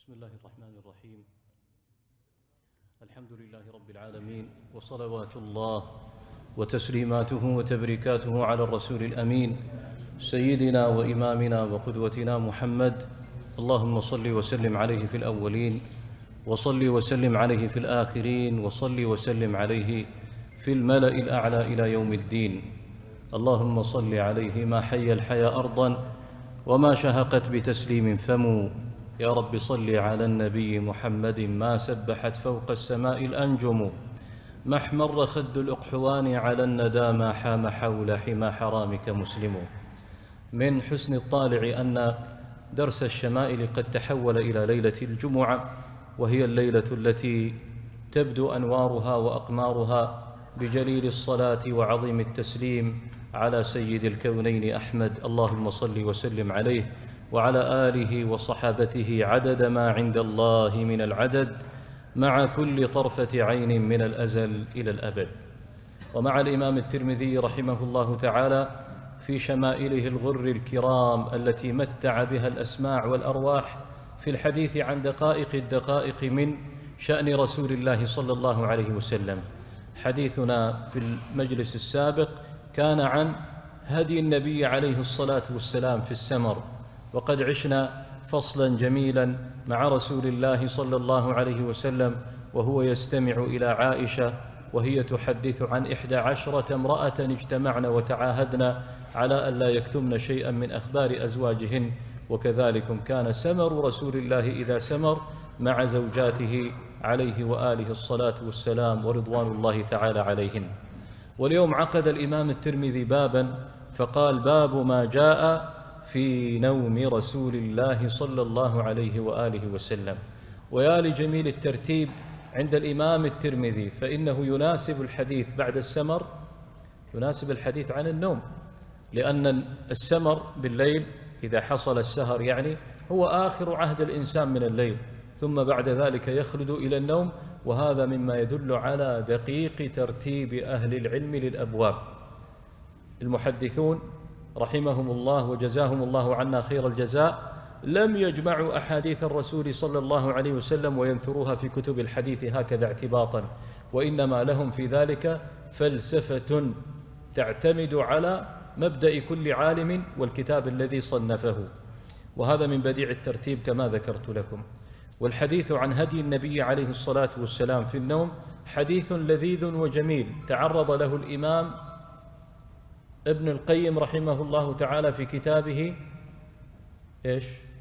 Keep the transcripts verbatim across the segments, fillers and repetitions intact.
بسم الله الرحمن الرحيم. الحمد لله رب العالمين، وصلوات الله وتسليماته وتبريكاته على الرسول الأمين سيدنا وإمامنا وقدوتنا محمد. اللهم صل وسلم عليه في الأولين، وصل وسلم عليه في الآخرين، وصل وسلم عليه في الملأ الأعلى إلى يوم الدين. اللهم صل عليه ما حي الحيا أرضا وما شهقت بتسليم فمو. يا رب صل على النبي محمد ما سبحت فوق السماء الأنجم، ما احمر خد الأقحوان على الندى ما حام حول حمى حرامك مسلم. من حسن الطالع أن درس الشمائل قد تحول إلى ليلة الجمعة، وهي الليلة التي تبدو أنوارها وأقمارها بجليل الصلاة وعظيم التسليم على سيد الكونين أحمد. اللهم صل وسلم عليه وعلى آله وصحابته عدد ما عند الله من العدد، مع كل طرفة عين من الأزل إلى الأبد. ومع الإمام الترمذي رحمه الله تعالى في شمائله الغر الكرام التي متع بها الأسماع والأرواح في الحديث عن دقائق الدقائق من شأن رسول الله صلى الله عليه وسلم. حديثنا في المجلس السابق كان عن هدي النبي عليه الصلاة والسلام في السمر، وقد عشنا فصلا جميلا مع رسول الله صلى الله عليه وسلم وهو يستمع إلى عائشة وهي تحدث عن إحدى عشرة امرأة اجتمعن وتعاهدن على أن لا يكتمن شيئا من أخبار أزواجهن، وكذلك كان سمر رسول الله إذا سمر مع زوجاته عليه وآله الصلاة والسلام ورضوان الله تعالى عليهن. واليوم عقد الإمام الترمذي بابا فقال: باب ما جاء في نوم رسول الله صلى الله عليه وآله وسلم. ويا لجميل الترتيب عند الإمام الترمذي، فإنه يناسب الحديث بعد السمر، يناسب الحديث عن النوم، لأن السمر بالليل إذا حصل السهر يعني هو آخر عهد الإنسان من الليل، ثم بعد ذلك يخلد إلى النوم، وهذا مما يدل على دقيق ترتيب أهل العلم للأبواب. المحدثون رحمهم الله وجزاهم الله عنا خير الجزاء لم يجمعوا أحاديث الرسول صلى الله عليه وسلم وينثروها في كتب الحديث هكذا اعتباطا، وإنما لهم في ذلك فلسفة تعتمد على مبدأ كل عالم والكتاب الذي صنفه، وهذا من بديع الترتيب كما ذكرت لكم. والحديث عن هدي النبي عليه الصلاة والسلام في النوم حديث لذيذ وجميل تعرض له الإمام ابن القيم رحمه الله تعالى في كتابه إيش؟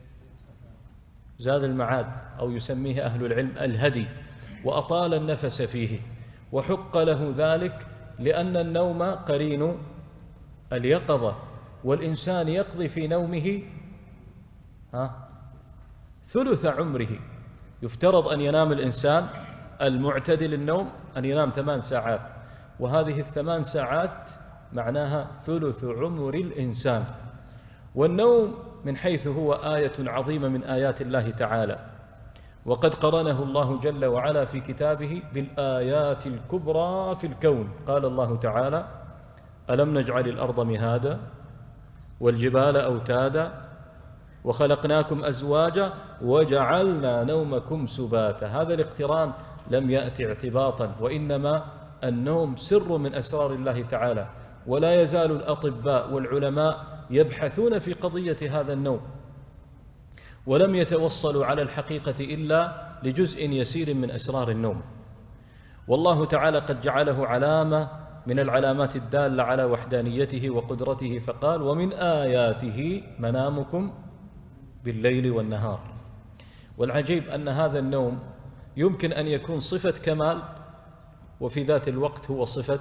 زاد المعاد، أو يسميه أهل العلم الهدي، وأطال النفس فيه، وحق له ذلك لأن النوم قرين اليقظة، والإنسان يقضي في نومه ها ثلث عمره. يفترض أن ينام الإنسان المعتدل النوم أن ينام ثمان ساعات، وهذه الثمان ساعات معناها ثلث عمر الإنسان. والنوم من حيث هو آية عظيمة من آيات الله تعالى، وقد قرنه الله جل وعلا في كتابه بالآيات الكبرى في الكون. قال الله تعالى: ألم نجعل الأرض مهادا والجبال أوتادا وخلقناكم أزواجا وجعلنا نومكم سباتا. هذا الاقتران لم يأتي اعتباطا، وإنما النوم سر من أسرار الله تعالى، ولا يزال الأطباء والعلماء يبحثون في قضية هذا النوم، ولم يتوصلوا على الحقيقة إلا لجزء يسير من أسرار النوم. والله تعالى قد جعله علامة من العلامات الدالة على وحدانيته وقدرته، فقال: ومن آياته منامكم بالليل والنهار. والعجيب أن هذا النوم يمكن أن يكون صفة كمال، وفي ذات الوقت هو صفة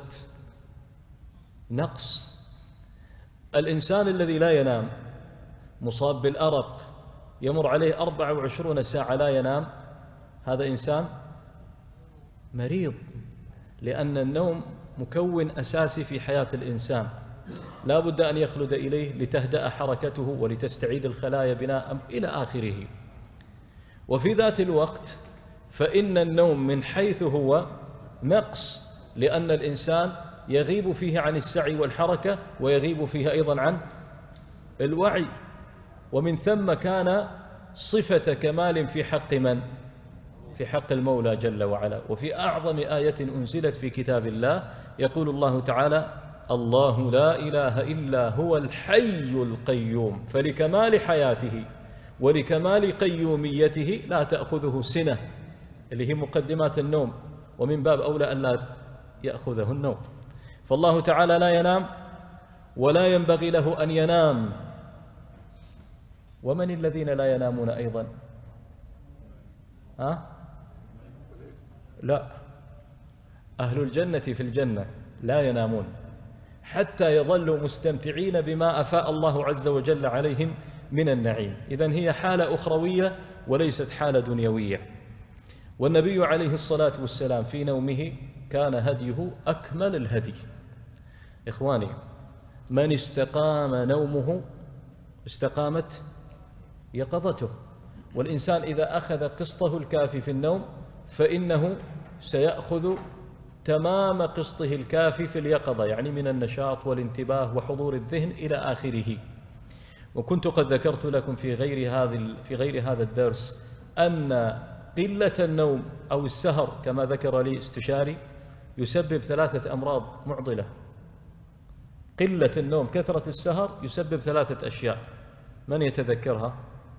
نقص. الإنسان الذي لا ينام مصاب بالأرق يمر عليه أربع وعشرون ساعة لا ينام، هذا إنسان مريض، لأن النوم مكون أساسي في حياة الإنسان، لا بد أن يخلد إليه لتهدأ حركته ولتستعيد الخلايا بناء إلى آخره. وفي ذات الوقت فإن النوم من حيث هو نقص، لأن الإنسان يغيب فيه عن السعي والحركة، ويغيب فيه أيضا عن الوعي. ومن ثم كان صفة كمال في حق من؟ في حق المولى جل وعلا. وفي أعظم آية أنزلت في كتاب الله يقول الله تعالى: الله لا إله إلا هو الحي القيوم، فلكمال حياته ولكمال قيوميته لا تأخذه سنة، اللي هي مقدمات النوم، ومن باب أولى أن لا يأخذه النوم. فالله تعالى لا ينام ولا ينبغي له أن ينام. ومن الذين لا ينامون أيضا؟ ها؟ لا، أهل الجنة في الجنة لا ينامون حتى يظلوا مستمتعين بما أفاء الله عز وجل عليهم من النعيم. إذن هي حالة أخروية وليست حالة دنيوية. والنبي عليه الصلاة والسلام في نومه كان هديه أكمل الهدي. إخواني، من استقام نومه استقامت يقظته. والإنسان إذا أخذ قسطه الكافي في النوم فإنه سيأخذ تمام قسطه الكافي في اليقظة، يعني من النشاط والانتباه وحضور الذهن إلى آخره. وكنت قد ذكرت لكم في غير هذا في غير هذا الدرس أن قلة النوم أو السهر كما ذكر لي استشاري يسبب ثلاثة أمراض معضلة. قلة النوم، كثرة السهر يسبب ثلاثة أشياء، من يتذكرها؟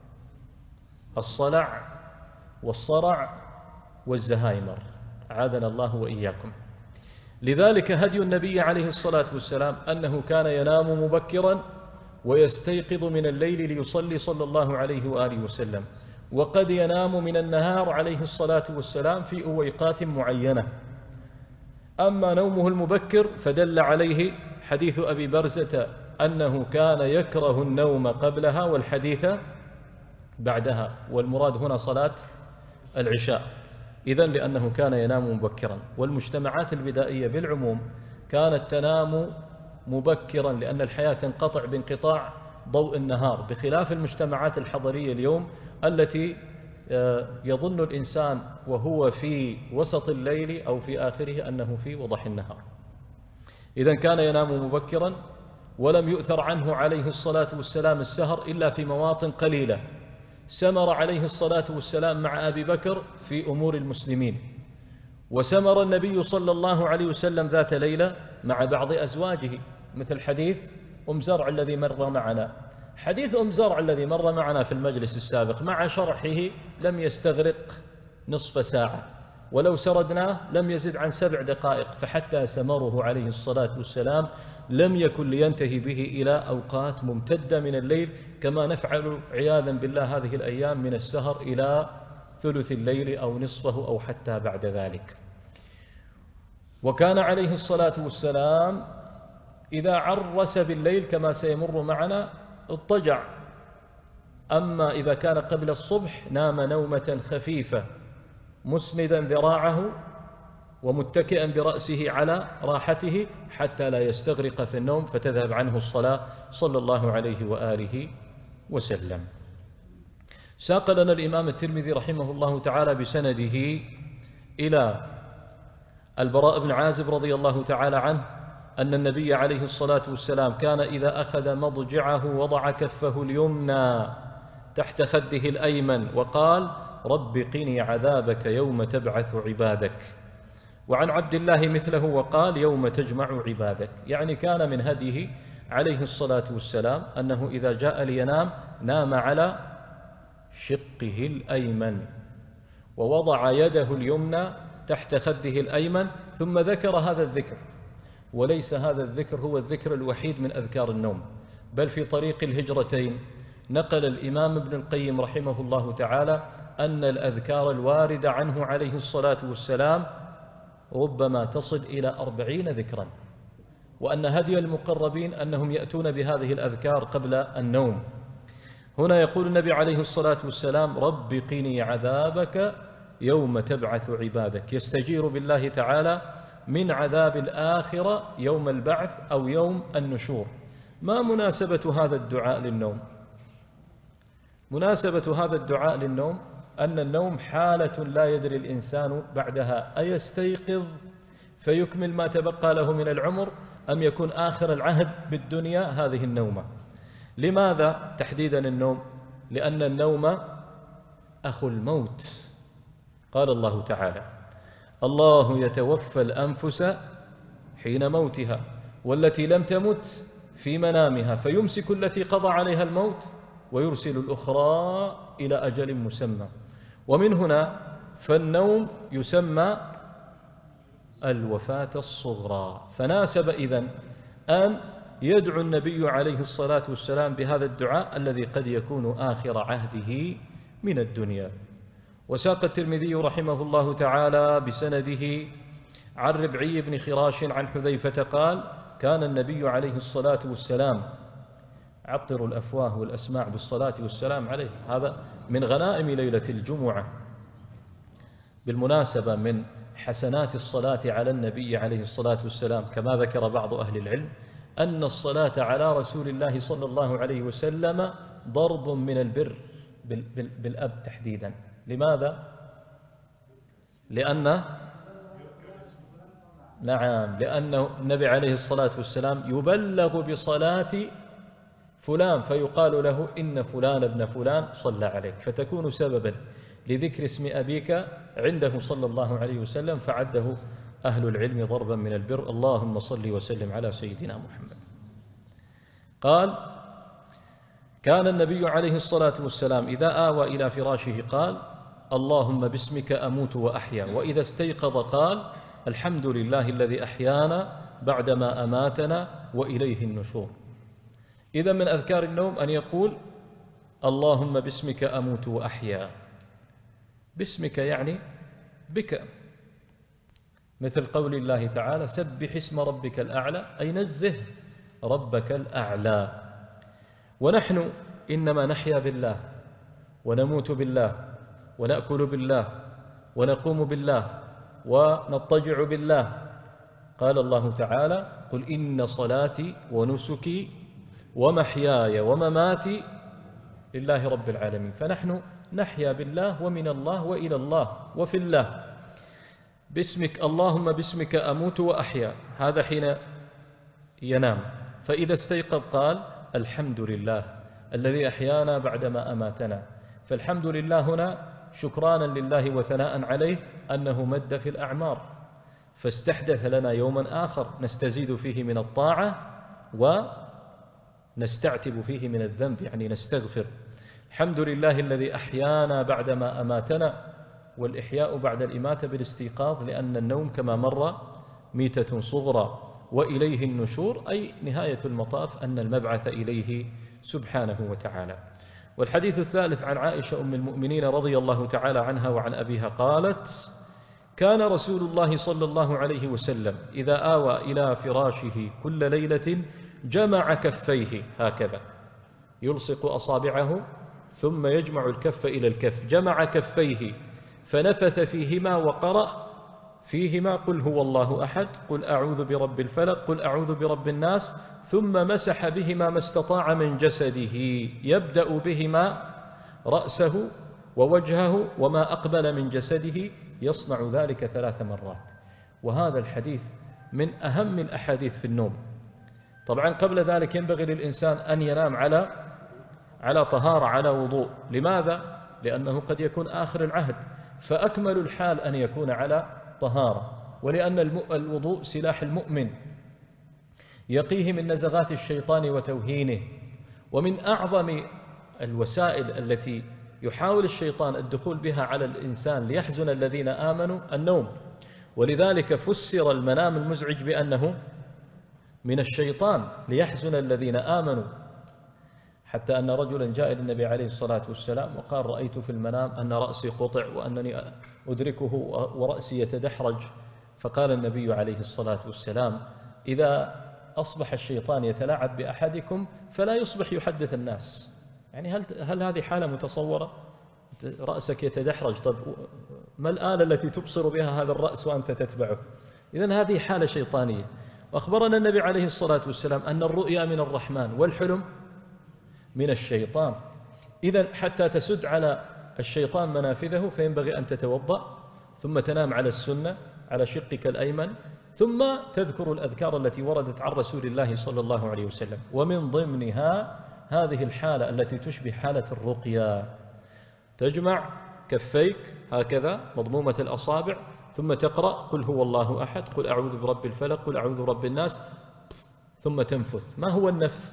الصلع والصرع والزهايمر، عاذنا الله وإياكم. لذلك هدي النبي عليه الصلاة والسلام أنه كان ينام مبكرا ويستيقظ من الليل ليصلي صلى الله عليه وآله وسلم، وقد ينام من النهار عليه الصلاة والسلام في أويقات معينة. أما نومه المبكر فدل عليه حديث أبي برزة أنه كان يكره النوم قبلها والحديث بعدها، والمراد هنا صلاة العشاء. إذن لأنه كان ينام مبكرا. والمجتمعات البدائية بالعموم كانت تنام مبكرا لأن الحياة تنقطع بانقطاع ضوء النهار، بخلاف المجتمعات الحضرية اليوم التي يظن الإنسان وهو في وسط الليل أو في آخره أنه في وضح النهار. إذن كان ينام مبكرا، ولم يؤثر عنه عليه الصلاة والسلام السهر إلا في مواطن قليلة. سمر عليه الصلاة والسلام مع أبي بكر في أمور المسلمين، وسمر النبي صلى الله عليه وسلم ذات ليلة مع بعض أزواجه، مثل حديث أم زرع الذي مر معنا. حديث أم زرع الذي مر معنا في المجلس السابق مع شرحه لم يستغرق نصف ساعة، ولو سردناه لم يزد عن سبع دقائق. فحتى سمره عليه الصلاة والسلام لم يكن لينتهي به إلى أوقات ممتدة من الليل كما نفعل عياذا بالله هذه الأيام من السهر إلى ثلث الليل أو نصفه أو حتى بعد ذلك. وكان عليه الصلاة والسلام إذا عرس بالليل كما سيمر معنا اضطجع، أما إذا كان قبل الصبح نام نومة خفيفة مسندا ذراعه ومتكئا برأسه على راحته حتى لا يستغرق في النوم فتذهب عنه الصلاة صلى الله عليه وآله وسلم. ساق لنا الإمام الترمذي رحمه الله تعالى بسنده إلى البراء بن عازب رضي الله تعالى عنه أن النبي عليه الصلاة والسلام كان إذا أخذ مضجعه وضع كفه اليمنى تحت خده الأيمن وقال: رب قني عذابك يوم تبعث عبادك. وعن عبد الله مثله وقال: يوم تجمع عبادك. يعني كان من هديه عليه الصلاة والسلام أنه إذا جاء لينام نام على شقه الأيمن ووضع يده اليمنى تحت خده الأيمن، ثم ذكر هذا الذكر. وليس هذا الذكر هو الذكر الوحيد من أذكار النوم، بل في طريق الهجرتين نقل الإمام ابن القيم رحمه الله تعالى أن الأذكار الواردة عنه عليه الصلاة والسلام ربما تصل إلى أربعين ذكرا، وأن هدي المقربين أنهم يأتون بهذه الأذكار قبل النوم. هنا يقول النبي عليه الصلاة والسلام: رب قني عذابك يوم تبعث عبادك، يستجير بالله تعالى من عذاب الآخرة يوم البعث أو يوم النشور. ما مناسبة هذا الدعاء للنوم؟ مناسبة هذا الدعاء للنوم أن النوم حالة لا يدري الإنسان بعدها أيستيقظ فيكمل ما تبقى له من العمر أم يكون آخر العهد بالدنيا هذه النومة. لماذا تحديدا النوم؟ لأن النوم أخو الموت. قال الله تعالى: الله يتوفى الأنفس حين موتها والتي لم تمت في منامها فيمسك التي قضى عليها الموت ويرسل الأخرى إلى أجل مسمى. ومن هنا فالنوم يسمى الوفاة الصغرى. فناسب إذن أن يدعو النبي عليه الصلاة والسلام بهذا الدعاء الذي قد يكون آخر عهده من الدنيا. وساق الترمذي رحمه الله تعالى بسنده عن ربعي بن خراش عن حذيفة قال: كان النبي عليه الصلاة والسلام عطر الأفواه والأسماع بالصلاة والسلام عليه. هذا من غنائم ليلة الجمعة. بالمناسبة من حسنات الصلاة على النبي عليه الصلاة والسلام كما ذكر بعض أهل العلم أن الصلاة على رسول الله صلى الله عليه وسلم ضرب من البر بالأب تحديدا. لماذا؟ لأن نعم لأن النبي عليه الصلاة والسلام يبلغ بصلاة فلان فيقال له إن فلان ابن فلان صلى عليك، فتكون سببا لذكر اسم أبيك عنده صلى الله عليه وسلم، فعده أهل العلم ضربا من البر. اللهم صل وسلم على سيدنا محمد. قال: كان النبي عليه الصلاة والسلام إذا آوى إلى فراشه قال: اللهم باسمك أموت وأحيا. وإذا استيقظ قال: الحمد لله الذي أحيانا بعدما أماتنا وإليه النشور. إذا من أذكار النوم أن يقول: اللهم باسمك أموت وأحيا. باسمك يعني بك، مثل قول الله تعالى: سبح اسم ربك الأعلى، أي نزه ربك الأعلى. ونحن إنما نحيا بالله ونموت بالله ونأكل بالله ونقوم بالله ونضطجع بالله. قال الله تعالى: قل إن صلاتي ونسكي ومحياي ومماتي لله رب العالمين. فنحن نحيا بالله ومن الله وإلى الله وفي الله. باسمك اللهم باسمك أموت وأحيا، هذا حين ينام. فإذا استيقظ قال: الحمد لله الذي أحيانا بعدما أماتنا. فالحمد لله هنا شكرانا لله وثناء عليه أنه مد في الأعمار، فاستحدث لنا يوما آخر نستزيد فيه من الطاعة ونستعتب فيه من الذنب، يعني نستغفر. الحمد لله الذي أحيانا بعدما أماتنا، والإحياء بعد الإماتة بالاستيقاظ، لأن النوم كما مر ميتة صغرى. وإليه النشور أي نهاية المطاف، أن المبعث إليه سبحانه وتعالى. والحديث الثالث عن عائشة أم المؤمنين رضي الله تعالى عنها وعن أبيها قالت: كان رسول الله صلى الله عليه وسلم إذا آوى إلى فراشه كل ليلة جمع كفيه هكذا، يلصق أصابعه ثم يجمع الكف إلى الكف، جمع كفيه فنفث فيهما وقرأ فيهما قل هو الله أحد، قل أعوذ برب الفلق، قل أعوذ برب الناس، ثم مسح بهما ما استطاع من جسده، يبدأ بهما رأسه ووجهه وما أقبل من جسده، يصنع ذلك ثلاث مرات. وهذا الحديث من أهم الأحاديث في النوم. طبعا قبل ذلك ينبغي للإنسان أن ينام على على طهارة، على وضوء. لماذا؟ لأنه قد يكون آخر العهد، فأكمل الحال أن يكون على طهارة، ولأن الوضوء سلاح المؤمن يقيه من نزغات الشيطان وتوهينه. ومن أعظم الوسائل التي يحاول الشيطان الدخول بها على الإنسان ليحزن الذين آمنوا النوم، ولذلك فسر المنام المزعج بأنه من الشيطان ليحزن الذين آمنوا. حتى أن رجلا جاء إلى النبي عليه الصلاة والسلام وقال: رأيت في المنام أن رأسي قطع وأنني أدركه ورأسي يتدحرج. فقال النبي عليه الصلاة والسلام: إذا أصبح الشيطان يتلاعب بأحدكم فلا يصبح يحدث الناس. يعني هل, هل هذه حالة متصورة؟ رأسك يتدحرج، طب ما الآلة التي تبصر بها هذا الرأس وأنت تتبعه؟ إذن هذه حالة شيطانية. وأخبرنا النبي عليه الصلاة والسلام أن الرؤيا من الرحمن والحلم من الشيطان. إذن حتى تسد على الشيطان منافذه فينبغي أن تتوضأ، ثم تنام على السنة على شقك الأيمن، ثم تذكر الأذكار التي وردت عن رسول الله صلى الله عليه وسلم. ومن ضمنها هذه الحالة التي تشبه حالة الرقية، تجمع كفيك هكذا مضمومة الأصابع، ثم تقرأ قل هو الله أحد، قل أعوذ برب الفلق، قل أعوذ برب الناس، ثم تنفث. ما هو النفث؟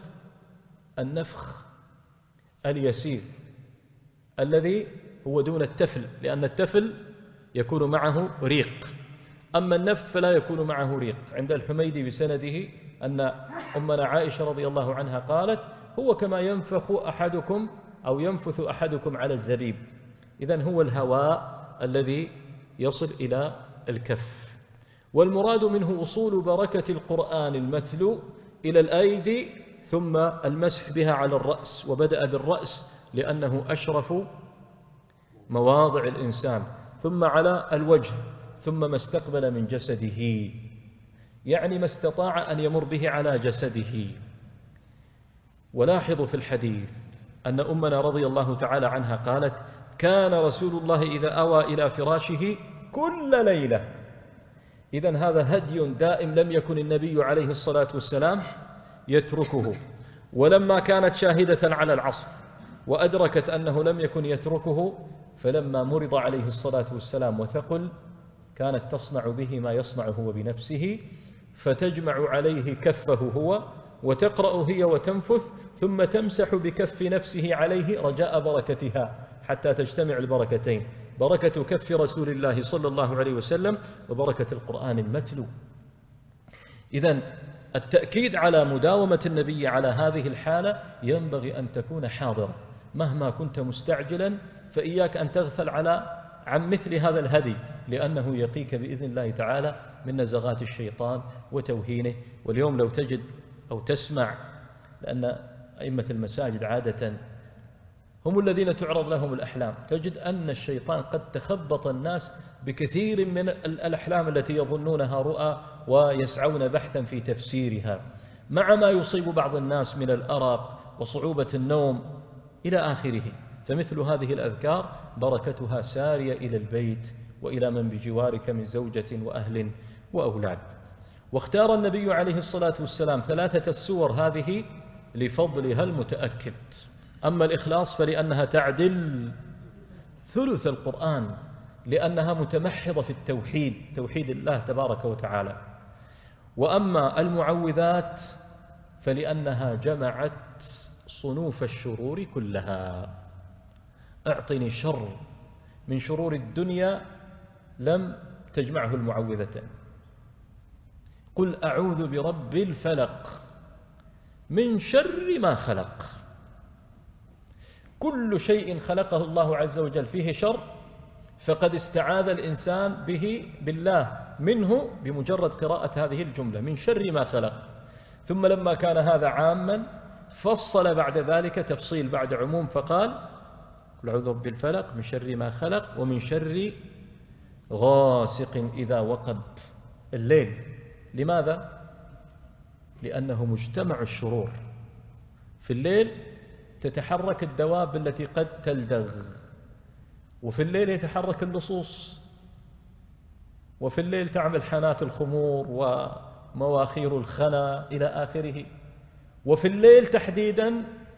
النفخ اليسير الذي هو دون التفل، لأن التفل يكون معه ريق، أما النفث فلا يكون معه ريق. عند الحميدي بسنده أن أمنا عائشة رضي الله عنها قالت هو كما ينفخ أحدكم أو ينفث أحدكم على الزبيب. إذن هو الهواء الذي يصل إلى الكف، والمراد منه وصول بركة القرآن المتلو إلى الأيدي، ثم المسح بها على الرأس، وبدأ بالرأس لأنه أشرف مواضع الإنسان، ثم على الوجه، ثم ما استقبل من جسده، يعني ما استطاع أن يمر به على جسده. ولاحظوا في الحديث أن أمنا رضي الله تعالى عنها قالت كان رسول الله إذا أوى إلى فراشه كل ليلة. إذن هذا هدي دائم لم يكن النبي عليه الصلاة والسلام يتركه. ولما كانت شاهدة على العصر وأدركت أنه لم يكن يتركه، فلما مرض عليه الصلاة والسلام وثقل كانت تصنع به ما يصنع هو بنفسه، فتجمع عليه كفه هو وتقرأ هي وتنفث، ثم تمسح بكف نفسه عليه رجاء بركتها حتى تجتمع البركتين، بركة كف رسول الله صلى الله عليه وسلم وبركة القرآن المتلو. إذن التأكيد على مداومة النبي على هذه الحالة ينبغي أن تكون حاضرة. مهما كنت مستعجلا فإياك أن تغفل على عن مثل هذا الهدي، لأنه يقيك بإذن الله تعالى من نزغات الشيطان وتوهينه. واليوم لو تجد أو تسمع، لأن أئمة المساجد عادة هم الذين تعرض لهم الأحلام، تجد أن الشيطان قد تخبط الناس بكثير من الأحلام التي يظنونها رؤى ويسعون بحثا في تفسيرها، مع ما يصيب بعض الناس من الأرق وصعوبة النوم إلى آخره. فمثل هذه الأذكار بركتها سارية إلى البيت وإلى من بجوارك من زوجة وأهل وأولاد. واختار النبي عليه الصلاة والسلام ثلاثة السور هذه لفضلها المتأكد. أما الإخلاص فلأنها تعدل ثلث القرآن، لأنها متمحضة في التوحيد، توحيد الله تبارك وتعالى. وأما المعوذات فلأنها جمعت صنوف الشرور كلها. أعطني شر من شرور الدنيا لم تجمعه المعوذتان. قل أعوذ برب الفلق من شر ما خلق. كل شيء خلقه الله عز وجل فيه شر فقد استعاذ الإنسان به بالله منه بمجرد قراءة هذه الجملة من شر ما خلق. ثم لما كان هذا عاما فصل بعد ذلك تفصيل بعد عموم، فقال قل أعوذ برب الفلق من شر ما خلق ومن شر غاسق إذا وقب الليل. لماذا؟ لأنه مجتمع الشرور. في الليل تتحرك الدواب التي قد تلدغ، وفي الليل يتحرك اللصوص، وفي الليل تعمل حانات الخمور ومواخير الخنا إلى آخره، وفي الليل تحديدا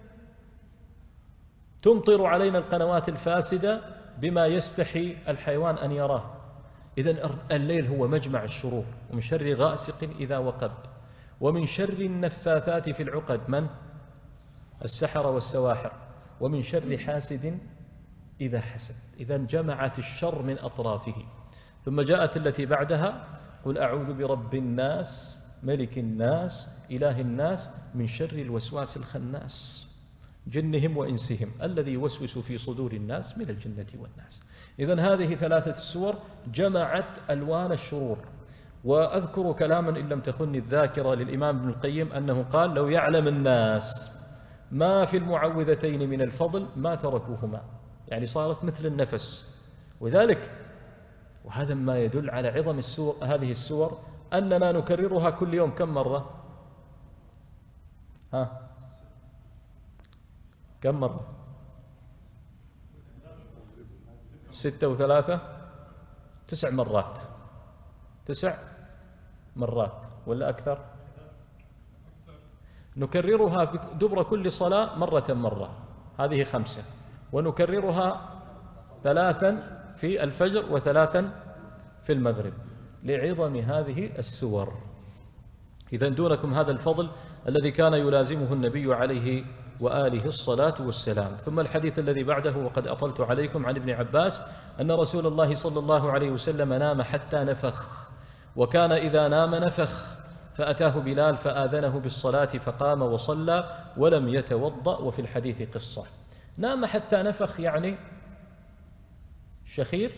تمطر علينا القنوات الفاسدة بما يستحي الحيوان أن يراه. إذن الليل هو مجمع الشرور. ومن شر غاسق إذا وقب ومن شر النفاثات في العقد، من؟ السحر والسواحر، ومن شر حاسد إذا حسد. إذن جمعت الشر من أطرافه. ثم جاءت التي بعدها قل أعوذ برب الناس ملك الناس إله الناس من شر الوسواس الخناس جنهم وإنسهم الذي يوسوس في صدور الناس من الجنة والناس. إذن هذه ثلاثة السور جمعت ألوان الشرور. وأذكر كلاما إن لم تخن الذاكرة للإمام ابن القيم أنه قال لو يعلم الناس ما في المعوذتين من الفضل ما تركوهما، يعني صارت مثل النفس. وذلك وهذا ما يدل على عظم السور هذه السور أننا نكررها كل يوم كم مرة؟ ها كم مرة؟ ستة وثلاثة تسع مرات تسع مرات ولا أكثر؟ نكررها دبر كل صلاة مرة مرة، هذه خمسة. ونكررها ثلاثا في الفجر وثلاثا في المغرب لعظم هذه السور. إذا دونكم هذا الفضل الذي كان يلازمه النبي عليه وآله الصلاة والسلام. ثم الحديث الذي بعده وقد أطلت عليكم عن ابن عباس أن رسول الله صلى الله عليه وسلم نام حتى نفخ، وكان إذا نام نفخ، فأتاه بلال فآذنه بالصلاة فقام وصلى ولم يتوضأ. وفي الحديث قصة. نام حتى نفخ يعني شخير؟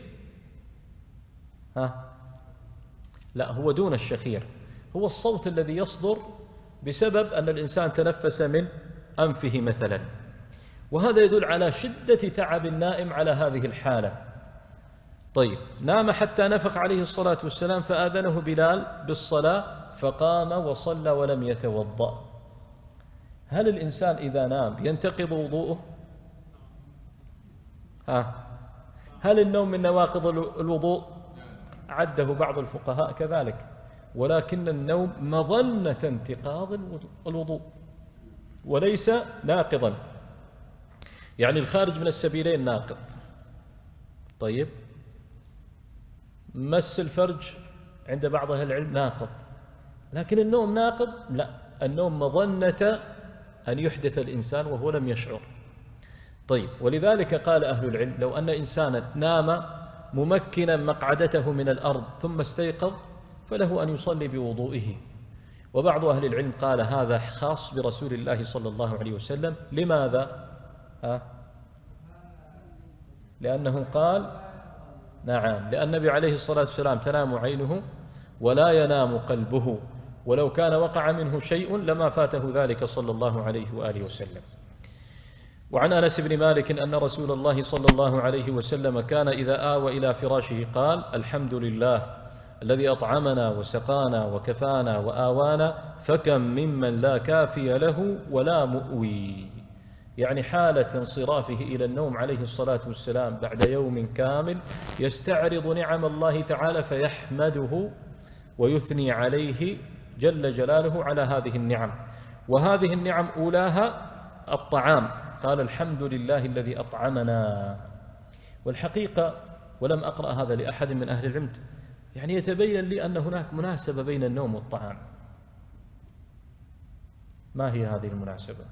ها؟ لا، هو دون الشخير، هو الصوت الذي يصدر بسبب أن الإنسان تنفس من أنفه مثلا، وهذا يدل على شدة تعب النائم على هذه الحالة. طيب، نام حتى نفخ عليه الصلاة والسلام فآذنه بلال بالصلاة فقام وصلى ولم يتوضأ. هل الإنسان إذا نام ينتقض وضوءه؟ ها؟ هل النوم من نواقض الوضوء؟ عده بعض الفقهاء كذلك، ولكن النوم مظنة انتقاض الوضوء وليس ناقضا، يعني الخارج من السبيلين ناقض. طيب، مس الفرج عند بعض أهل العلم ناقض، لكن النوم ناقض؟ لا، النوم مظنة أن يحدث الإنسان وهو لم يشعر. طيب، ولذلك قال أهل العلم لو أن إنسانا نام ممكنا مقعدته من الأرض ثم استيقظ فله أن يصلي بوضوئه. وبعض أهل العلم قال هذا خاص برسول الله صلى الله عليه وسلم. لماذا؟ ها؟ لأنه قال نعم، لأن النبي عليه الصلاة والسلام تنام عينه ولا ينام قلبه، ولو كان وقع منه شيء لما فاته ذلك صلى الله عليه وآله وسلم. وعن أنس بن مالك أن رسول الله صلى الله عليه وسلم كان إذا آوى إلى فراشه قال الحمد لله الذي أطعمنا وسقانا وكفانا وآوانا، فكم ممن لا كافي له ولا مؤوي. يعني حالة انصرافه إلى النوم عليه الصلاة والسلام بعد يوم كامل يستعرض نعم الله تعالى فيحمده ويثني عليه جل جلاله على هذه النعم. وهذه النعم أولاها الطعام، قال الحمد لله الذي أطعمنا. والحقيقة ولم أقرأ هذا لأحد من أهل العلم، يعني يتبين لي أن هناك مناسبة بين النوم والطعام. ما هي هذه المناسبة؟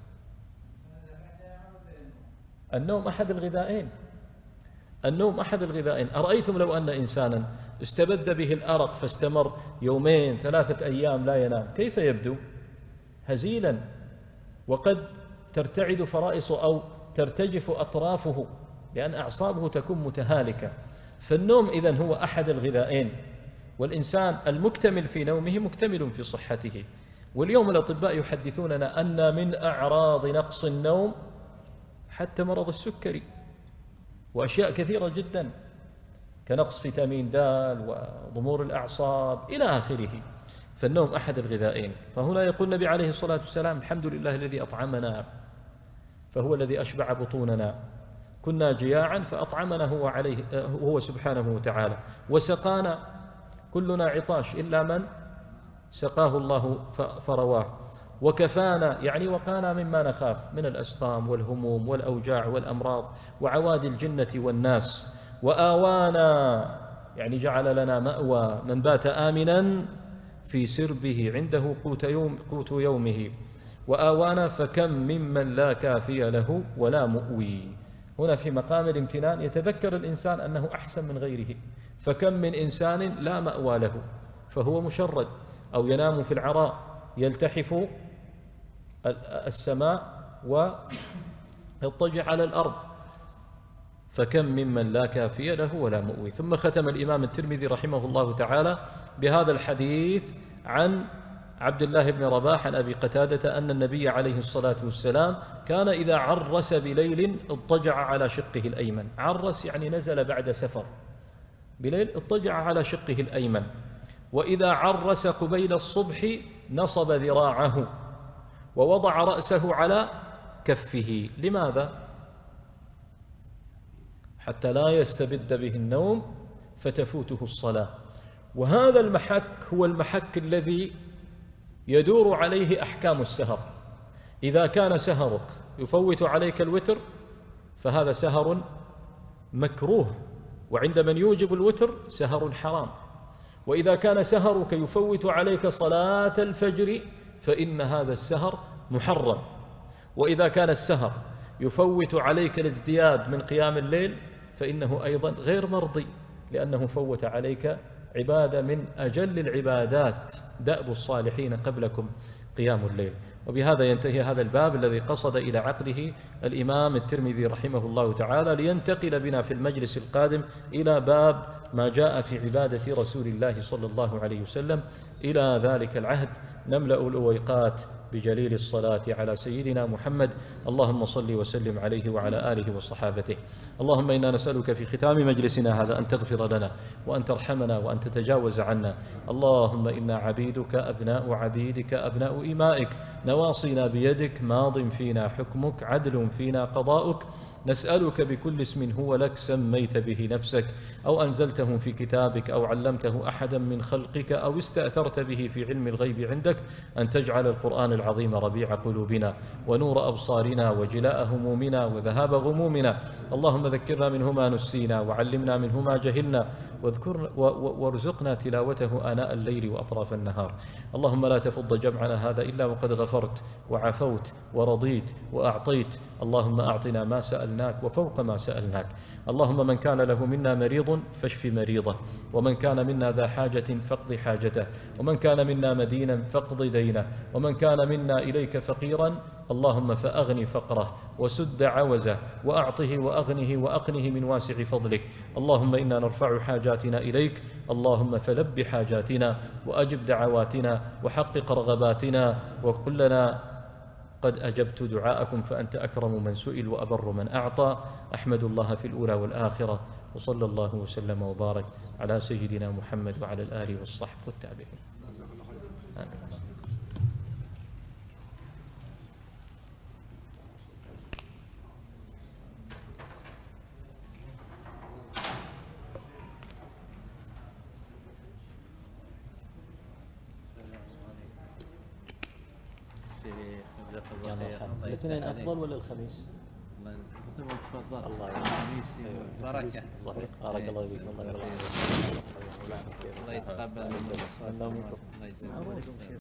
النوم أحد الغذائين، النوم أحد الغذائين. أرأيتم لو أن إنسانا استبد به الأرق فاستمر يومين ثلاثة أيام لا ينام، كيف يبدو؟ هزيلا، وقد ترتعد فرائصه أو ترتجف أطرافه لأن أعصابه تكون متهالكة. فالنوم إذن هو أحد الغذائين، والإنسان المكتمل في نومه مكتمل في صحته. واليوم الأطباء يحدثوننا أن من أعراض نقص النوم حتى مرض السكري وأشياء كثيرة جدا كنقص فيتامين د وضمور الأعصاب إلى آخره. فالنوم أحد الغذائين. فهنا يقول النبي عليه الصلاة والسلام الحمد لله الذي أطعمنا، فهو الذي أشبع بطوننا، كنا جياعا فأطعمنا هو, عليه هو سبحانه وتعالى، وسقانا، كلنا عطاش إلا من سقاه الله فرواه، وكفانا يعني وقانا مما نخاف من الأسقام والهموم والأوجاع والأمراض وعوادي الجنة والناس، وآوانا يعني جعل لنا مأوى، من بات آمنا في سربه عنده قوت, يوم قوت يومه، وآوانا فكم ممن لا كافي له ولا مؤوي. هنا في مقام الامتنان يتذكر الإنسان أنه أحسن من غيره، فكم من إنسان لا مأوى له فهو مشرد أو ينام في العراء يلتحف السماء ويضطجع على الأرض، فكم ممن لا كافي له ولا مؤوي. ثم ختم الإمام الترمذي رحمه الله تعالى بهذا الحديث عن عبد الله بن رباح عن أبي قتادة أن النبي عليه الصلاة والسلام كان إذا عرس بليل اضطجع على شقه الأيمن. عرس يعني نزل بعد سفر بليل، اضطجع على شقه الأيمن. وإذا عرس قبيل الصبح نصب ذراعه ووضع رأسه على كفه. لماذا؟ حتى لا يستبد به النوم فتفوته الصلاة. وهذا المحك هو المحك الذي يدور عليه أحكام السهر. إذا كان سهرك يفوت عليك الوتر فهذا سهر مكروه، وعند من يوجب الوتر سهر حرام. وإذا كان سهرك يفوت عليك صلاة الفجر فإن هذا السهر محرم. وإذا كان السهر يفوت عليك الازدياد من قيام الليل فإنه أيضا غير مرضي، لأنه فوت عليك عبادة من أجل العبادات دأب الصالحين قبلكم قيام الليل. وبهذا ينتهي هذا الباب الذي قصد إلى عقده الإمام الترمذي رحمه الله تعالى، لينتقل بنا في المجلس القادم إلى باب ما جاء في عبادة رسول الله صلى الله عليه وسلم. إلى ذلك العهد نملأ الأويقات بجليل الصلاة على سيدنا محمد، اللهم صل وسلم عليه وعلى آله وصحابته. اللهم إنا نسألك في ختام مجلسنا هذا أن تغفر لنا وأن ترحمنا وأن تتجاوز عنا. اللهم إنا عبيدك أبناء عبيدك أبناء إمائك، نواصينا بيدك، ماض فينا حكمك، عدل فينا قضاؤك. نسألك بكل اسم هو لك سميت به نفسك أو أنزلته في كتابك أو علمته أحدا من خلقك أو استأثرت به في علم الغيب عندك، أن تجعل القرآن العظيم ربيع قلوبنا ونور أبصارنا وجلاء همومنا وذهاب غمومنا. اللهم ذكرنا منه ما نسينا وعلمنا منه ما جهلنا واذكر وارزقنا تلاوته آناء الليل وأطراف النهار. اللهم لا تفض جمعنا هذا إلا وقد غفرت وعفوت ورضيت وأعطيت. اللهم أعطنا ما سألناك وفوق ما سألناك. اللهم من كان له منا مريض فاشف مريضه، ومن كان منا ذا حاجة فاقض حاجته، ومن كان منا مدينا فاقض دينه، ومن كان منا إليك فقيرا اللهم فأغن فقره وسد عوزه وأعطه وأغنه وأقنه من واسع فضلك. اللهم إنا نرفع حاجاتنا إليك، اللهم فلب حاجاتنا وأجب دعواتنا وحقق رغباتنا، وقل لنا قد أجبت دعاءكم فأنت أكرم من سئل وأبر من أعطى. أحمد الله في الأولى والآخرة، وصلى الله وسلم وبارك على سيدنا محمد وعلى الآل والصحب والتابعين. آمين. الاثنين أفضل ولا الخميس؟ تفضل. الله الخميس بركة. صحيح. بارك الله فيك. الله يرضى الله يتقبل منكم. الله يجزاكم خير.